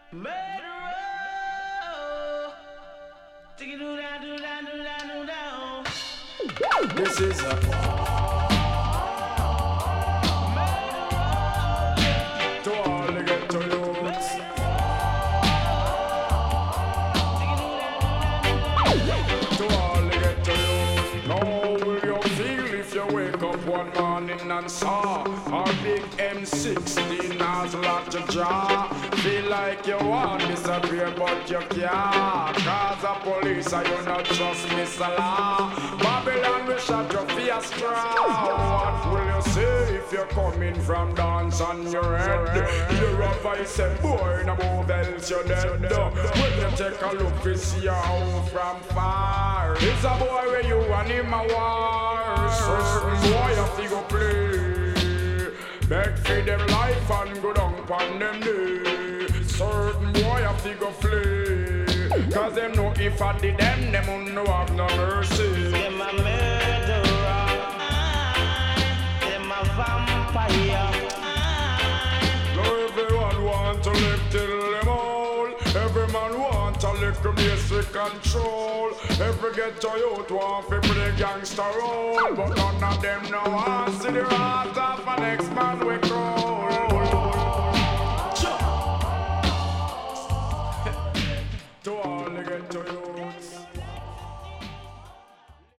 Murderer. Take it do down, do down, do down, do down. This is a to all the ghetto youths. To all the ghetto youths. Now will you feel if you wake up one morning and saw our big M16 has locked your jaw? Feel like you want to disappear but you can't, cause the police are you not trust Mr. Law. Babylon will shut your face straw. What will you say if you're coming from dance on your head? You're a voice and boy, no move else you're dead. When you take a look, you see your home from far. It's a boy where you and him a war. Certain boy have to go play. Beg for them life and go down upon them day. Certain boy have to go flee. Cause them know if I did them won't know have no mercy. Them a murderer. Them a vampire. Now everyone want to live till them all. Every man want a little basic control. Every ghetto youth want to play gangster role. But none of them know want to see the heart of an ex-man we cry.